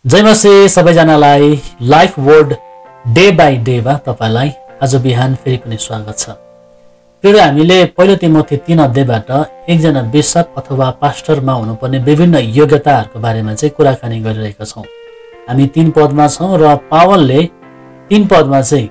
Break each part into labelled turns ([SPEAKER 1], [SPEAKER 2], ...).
[SPEAKER 1] जय मसीह सबैजनालाई life word day by डेमा तपाईलाई आज बिहान फेरि पनि स्वागत छ। फेरि हामीले पहिलो तिमोथी 3 अध्यायबाट एकजना बिशप अथवा पास्टरमा हुनुपर्ने विभिन्न योग्यताहरूको बारेमा चाहिँ कुराकानी गरिरहेका छौँ। हामी 3 पदमा छौँ र पावलले 3 पदमा चाहिँ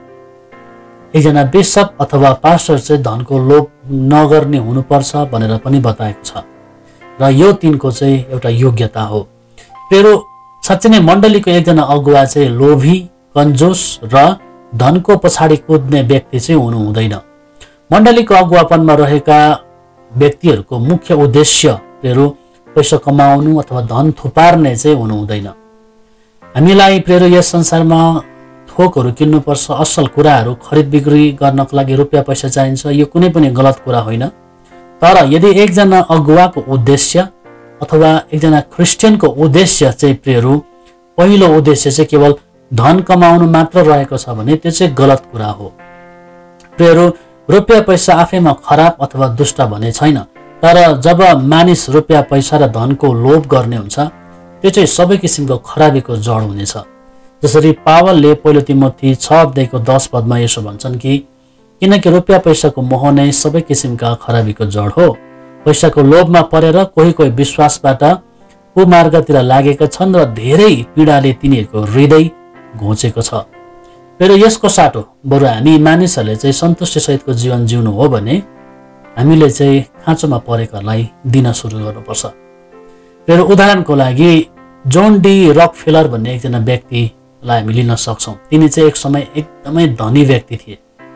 [SPEAKER 1] एकजना बिशप अथवा पास्टर चाहिँ धनको लोभ नगर्ने हुनुपर्छ भनेर पनि बताएको छ र यो 3 को चाहिँ एउटा योग्यता हो। फेरि साँच्चै नै मण्डलीको एकजना अगुवा चाहिँ लोभी, कन्जोस र धनको पछाडि कुद्ने व्यक्ति चाहिँ हुनु हुँदैन। मण्डलीको अगुवापनमा रहेका व्यक्तिहरूको मुख्य उद्देश्य फेरि पैसा कमाउनु अथवा धन थुपार्ने चाहिँ हुनु हुँदैन। हामीलाई फेरि यस संसारमा थोकहरू किन्नुपर्छ, असल कुराहरू खरिद बिक्री गर्नको लागि रुपियाँ पैसा चाहिन्छ, यो कुनै पनि गलत कुरा होइन। तर यदि एकजना अगुवाको उद्देश्य अथवा एकजना क्रिस्चियनको उद्देश्य चाहिँ प्रियहरू पहिलो उद्देश्य चाहिँ केवल धन कमाउनु मात्र रहेको छ भने त्यो चाहिँ गलत कुरा हो। प्रियहरू रुपियाँ पैसा आफैमा खराब अथवा दुष्ट भने छैन, तर जब मानिस रुपियाँ पैसा र धनको लोभ गर्ने हुन्छ त्यो चाहिँ सबै किसिमको खराबीको जड हुनेछ। जसरी पावलले पहिलो तिमोथी 6 अध्यायको 10 पदमा यसो भन्छन् कि किनकि रुपियाँ पैसाको मोह नै सबै किसिमका खराबीको जड हो। पैसाको लोभमा परेर कोही कोही विश्वासबाट कुमार्गतिर लागेका छन् र धेरै पीडाले तिनीहरूको हृदय घोचेको छ। फेरि यसको साटो बरु हामी मानिसहरूले चाहिँ सन्तुष्टिसहितको जीवन जिउनु हो भने हामीले चाहिँ खाँचोमा परेकाहरूलाई दिन सुरु गर्नुपर्छ। फेरि उदाहरणको लागि जोन डी रकफेलर भन्ने एकजना व्यक्तिलाई हामी लिन सक्छौँ। तिनी चाहिँ एक समय एकदमै धनी व्यक्ति थिए,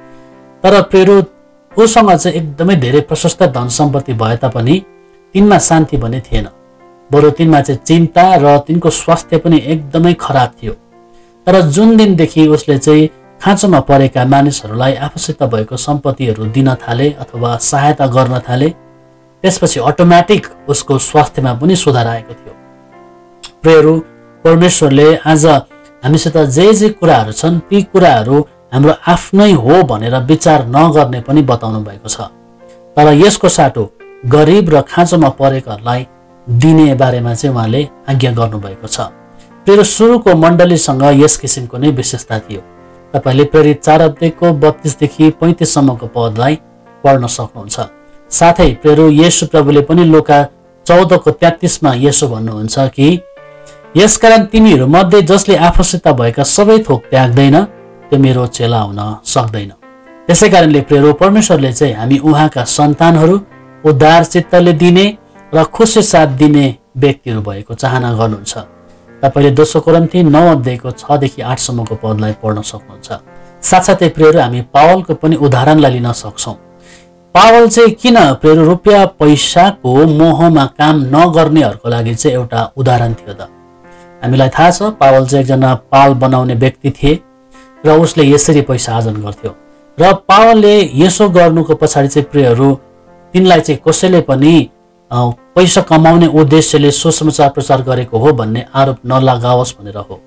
[SPEAKER 1] तर फेरि उसँग चाहिँ एकदमै धेरै प्रशस्त धन सम्पत्ति भए तापनि तिनमा शान्ति भने थिएन। बरु तिनमा चाहिँ चिन्ता र तिनको स्वास्थ्य पनि एकदमै खराब थियो। तर जुन दिनदेखि उसले चाहिँ खाँचोमा परेका मानिसहरूलाई आफूसित भएको सम्पत्तिहरू दिन थाले अथवा सहायता गर्न थाले, त्यसपछि अटोमेटिक उसको स्वास्थ्यमा पनि सुधार आएको थियो। प्रियहरू, परमेश्वरले आज हामीसित जे कुराहरू छन् ती कुराहरू हाम्रो आफ्नै हो भनेर विचार नगर्ने पनि बताउनु भएको छ। तर यसको साटो गरिब र खाँचोमा परेकाहरूलाई दिने बारेमा चाहिँ उहाँले आज्ञा गर्नुभएको छ। फेरि सुरुको मण्डलीसँग यस किसिमको नै विशेषता थियो। तपाईँले प्रेरित 4 अध्यायको 32 देखि 35 सम्मको पदलाई पढ्न सक्नुहुन्छ। साथै फेरि येशू प्रभुले पनि लुका 14 को 33 मा यसो भन्नुहुन्छ कि यसकारण तिमीहरू मध्ये जसले आफूसित भएका सबै थोक त्याग्दैन त्यो मेरो चेला हुन सक्दैन। त्यसै कारणले प्रिय परमेश्वरले चाहिँ हामी उहाँका सन्तानहरू उदार चित्तले दिने र खुसी साथ दिने व्यक्तिहरू भएको चाहना गर्नुहुन्छ। तपाईँले 2 कोरिन्थी 9 अध्यायको 6 देखि 8 सम्मको पदलाई पढ्न सक्नुहुन्छ। साथसाथै प्रियहरू हामी पावलको पनि उदाहरणलाई लिन सक्छौँ। पावल चाहिँ किन प्रिय रुपियाँ पैसाको मोहमा काम नगर्नेहरूको लागि चाहिँ एउटा उदाहरण थियो त। हामीलाई थाहा छ पावल चाहिँ एकजना पाल बनाउने व्यक्ति थिए र उसले यसरी पैसा आर्जन गर्थ्यो र पावलले यसो गर्नुको पछाडि चाहिँ प्रियहरू तिनलाई चाहिँ कसैले पनि पैसा कमाउने उद्देश्यले सुसमाचार प्रचार गरेको हो भन्ने आरोप नलगाओस् भनेर हो।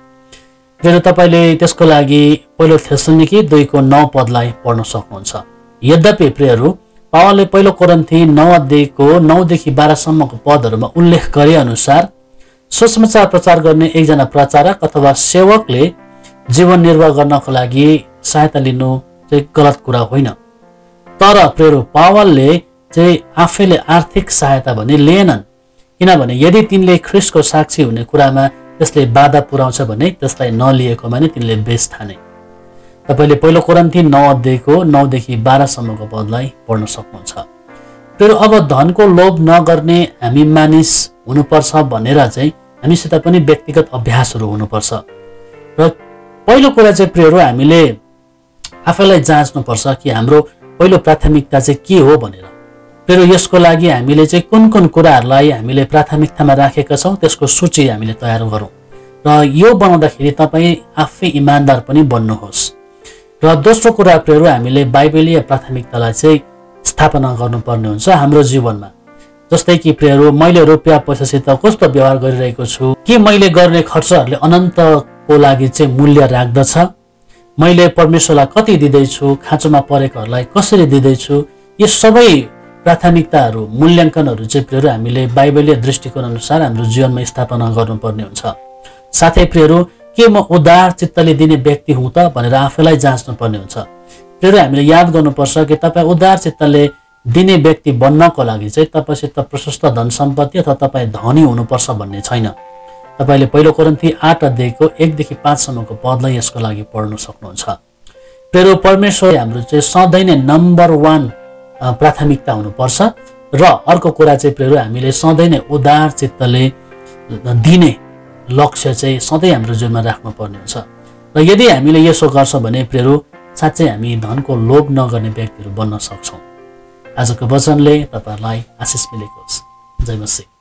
[SPEAKER 1] फेरि तपाईँले त्यसको लागि पहिलो थेसलोनिकी 2 को 9 पदलाई पढ्न सक्नुहुन्छ। यद्यपि प्रियहरू पावलले पहिलो कोरिन्थी 9 अध्यायको 9 देखि 12 सम्मको पदहरूमा उल्लेख गरे अनुसार सुसमाचार प्रचार गर्ने एकजना प्रचारक अथवा सेवकले जीवन निर्वाह गर्नको लागि सहायता लिनु चाहिँ गलत कुरा होइन। तर प्रिय पावलले चाहिँ आफैले आर्थिक सहायता भने लिएनन्, किनभने यदि तिनले ख्रीष्टको साक्षी हुने कुरामा त्यसले बाधा पुर्याउँछ भने त्यसलाई नलिएकोमा नै तिनले बेस ठाने। तपाईँले पहिलो कोरिन्थी 9 अध्यायको 9 देखि 12 सम्मको पदलाई पढ्न सक्नुहुन्छ। फेरि अब धनको लोभ नगर्ने हामी मानिस हुनुपर्छ भनेर चाहिँ हामीसित पनि व्यक्तिगत अभ्यासहरू हुनुपर्छ। र पहिलो कुरा चाहिँ प्रियहरू हामीले आफैलाई जाँच्नुपर्छ कि हाम्रो पहिलो प्राथमिकता चाहिँ के हो भनेर। फेरि यसको लागि हामीले चाहिँ कुन कुन कुराहरूलाई हामीले प्राथमिकतामा राखेका छौँ त्यसको सूची हामीले तयार गरौँ र यो बनाउँदाखेरि तपाईँ आफै इमान्दार पनि बन्नुहोस्। र दोस्रो कुरा प्रियहरू हामीले बाइबलीय प्राथमिकतालाई चाहिँ स्थापना गर्नुपर्ने हुन्छ हाम्रो जीवनमा। जस्तै कि प्रियहरू मैले रुपियाँ पैसासित कस्तो व्यवहार गरिरहेको छु, के मैले गर्ने खर्चहरूले अनन्तको लागि चाहिँ मूल्य राख्दछ, मैले परमेश्वरलाई कति दिँदैछु, खाँचोमा परेकाहरूलाई कसरी दिँदैछु, यो सबै प्राथमिकताहरू मूल्याङ्कनहरू चाहिँ प्रियहरू हामीले बाइबलीय दृष्टिकोण अनुसार हाम्रो जीवनमा स्थापना गर्नुपर्ने हुन्छ। साथै प्रियहरू के म उदार चित्तले दिने व्यक्ति हुँ त भनेर आफैलाई जाँच्नु पर्ने हुन्छ। प्रियहरू हामीले याद गर्नुपर्छ कि तपाईँ उदार चित्तले दिने व्यक्ति बन्नको लागि चाहिँ तपाईसित प्रशस्त धन सम्पत्ति अथवा तपाईँ धनी हुनुपर्छ भन्ने छैन। तपाईँले पहिलो कोरिन्थी 8 अध्यायको 1 देखि 5 सम्मको पदलाई यसको लागि पढ्न सक्नुहुन्छ। प्रियहरू परमेश्वर हाम्रो चाहिँ सधैँ नै नम्बर 1 प्राथमिकता हुनुपर्छ र अर्को कुरा चाहिँ प्रियहरू हामीले सधैँ नै उदार चित्तले दिने लक्ष्य चाहिँ सधैँ हाम्रो जीवनमा राख्नुपर्ने हुन्छ। र यदि हामीले यसो गर्छौँ भने प्रियहरू साँच्चै हामी धनको लोभ नगर्ने व्यक्तिहरू बन्न सक्छौँ। आजको वचनले तपाईहरुलाई आशिष मिलेको होस्। जय मसीह।